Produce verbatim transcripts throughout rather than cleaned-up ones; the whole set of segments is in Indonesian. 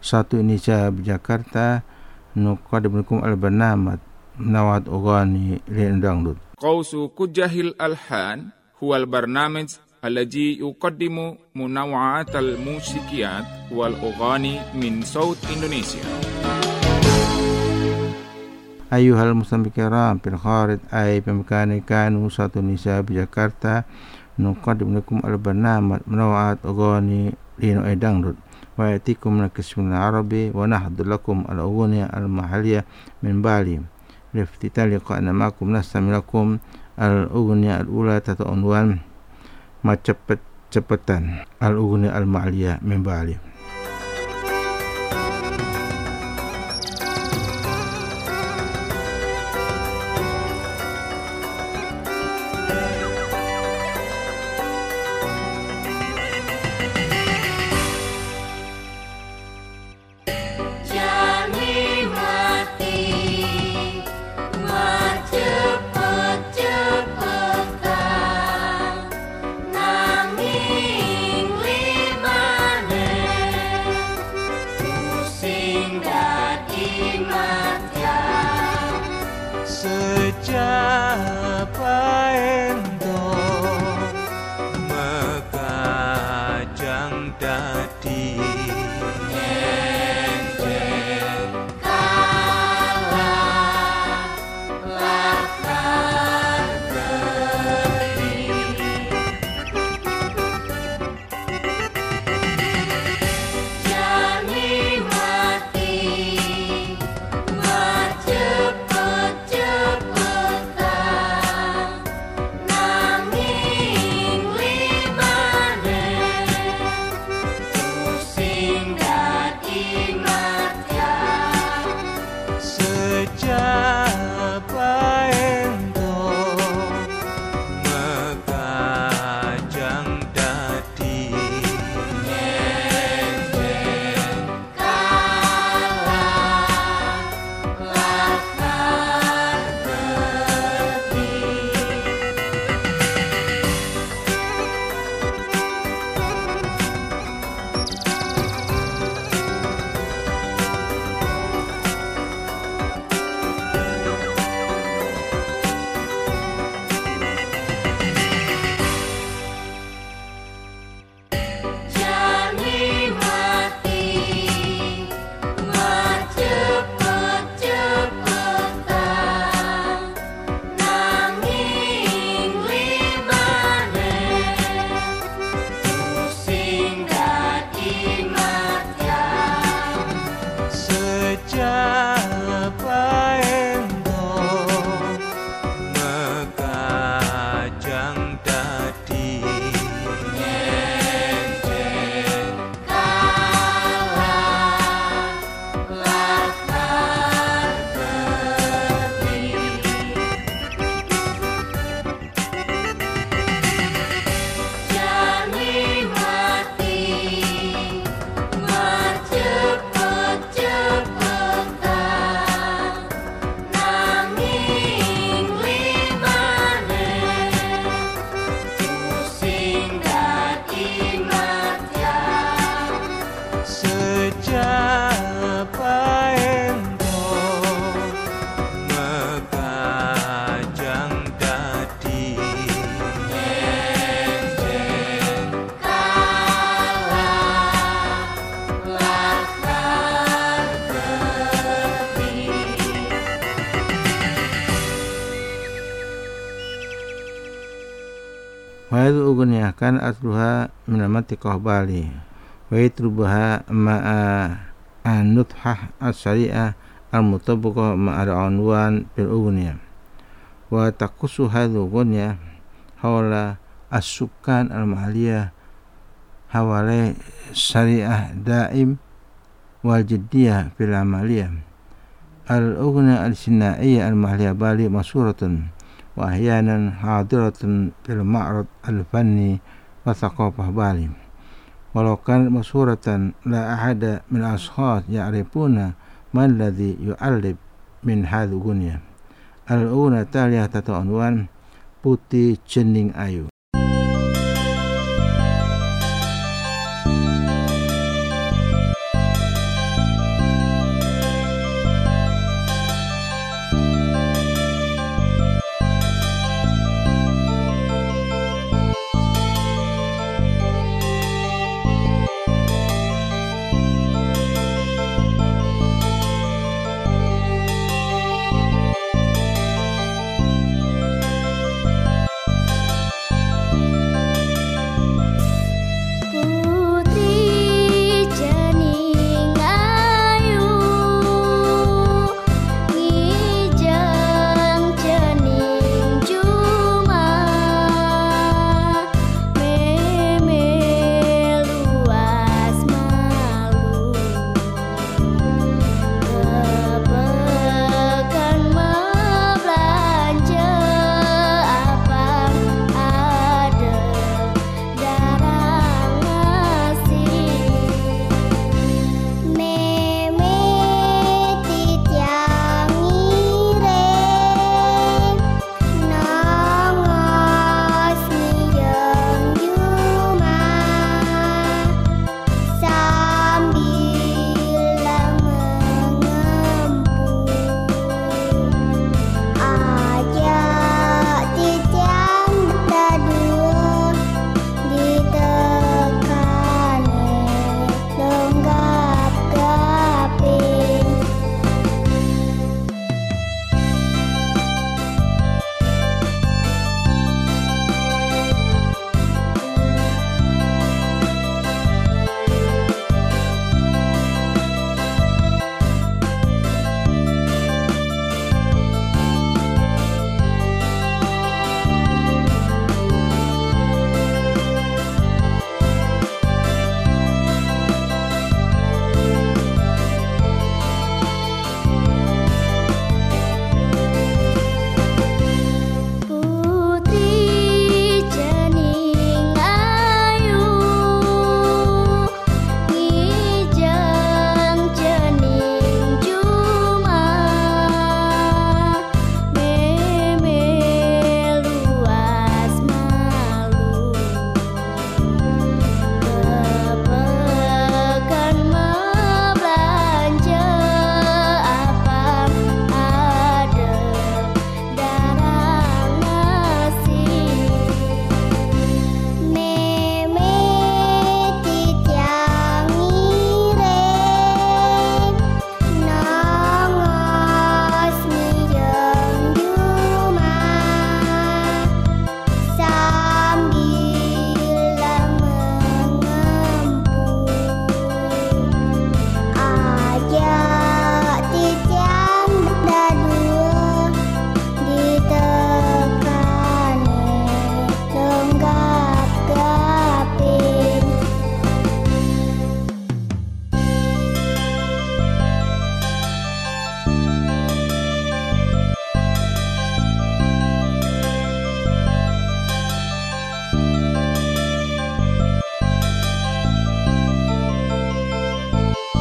Satu Indonesia Jakarta nuqaddimukum al-barnamij nawat ughani lil dangdut. Qausu kujahil alhan huwal barnamij alladhi yuqaddimu munawwa'at al-musikiyat wal ughani min saut Indonesia. Ayuhal muslimin kiram fil kharit ay pemkani kanu Satu Indonesia Jakarta nuqaddimukum al-barnamij munawwa'at ughani lil dangdut. Wa yatikum min qismil arabi wa nahdu lakum al-ughni al-mahalliyah min Bali. Liftitali liqa'na ma'akum nastamilakum al-ughni al-ula tata unwan ma cepet-cepetan al-ughni al-mahalliyah min Bali. Wa yadhu ughniya kan asluha min al-mantiqah Bali wa yatrubuha ma'a an-nuthah as-sari'ah al-mutabaqah ma'a al-unwan bil ughniya wa taqusu hadhu ughniya hawla as-sukkan al-mahalliyah hawalai syariah daim wal jiddiyah fil amaliyah. Al-ughniya al-sinaiyah al-mahalliyah Bali masuratun wa ahyanan hadiratun fil ma'rad al-fanni wa thaqafah Bali. Walau kan masuratan la ahada min ashkhas ya'rifuna man alladhi yu'allib min hadhihi ughniya. Al-ughniya taliyah tata unwan Putih Cening Ayu.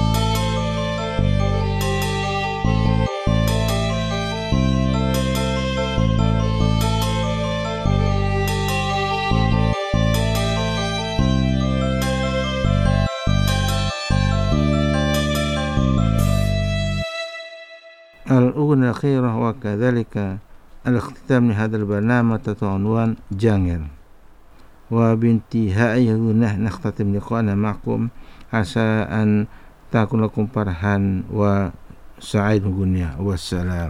الأغنية الأخيرة وكذلك الاختتام لهذا البرنامج تحت عنوان جانجل. وبانتهائه نختتم لقاءنا معكم عسى أن تكون لكم فرحا وسعيد الدنيا والسلام.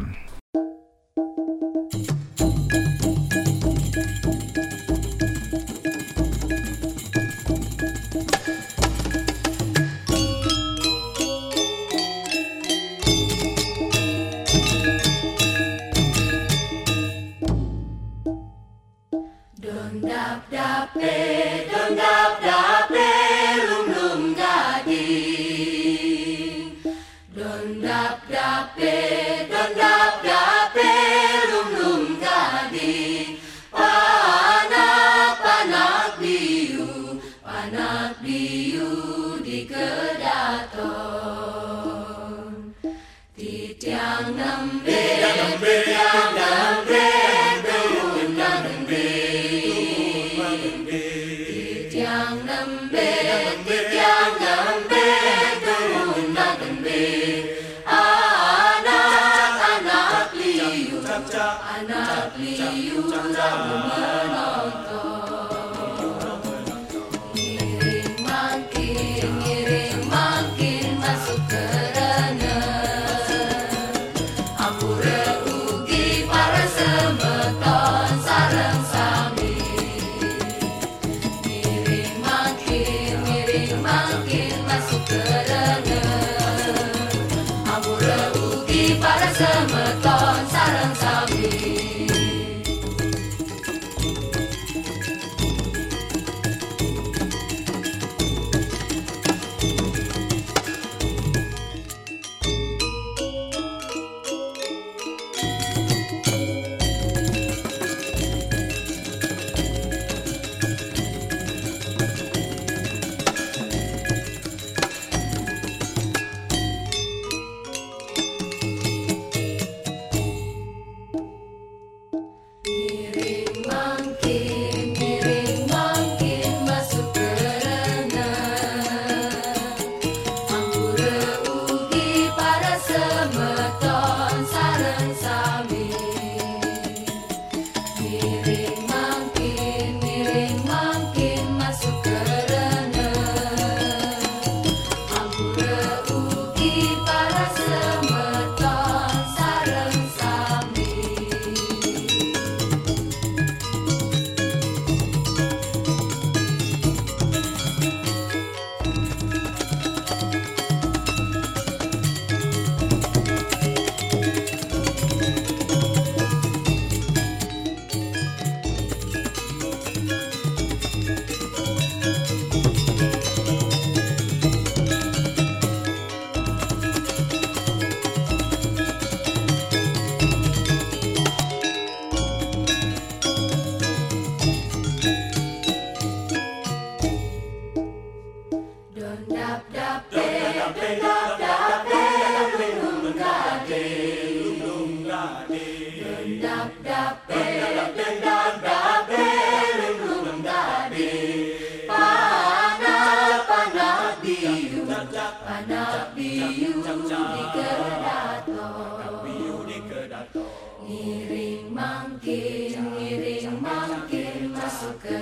Ngiring mangkin, ngiring mangkin masuk ke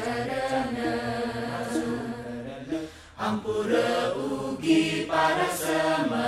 renang. Ampura ugi para semua.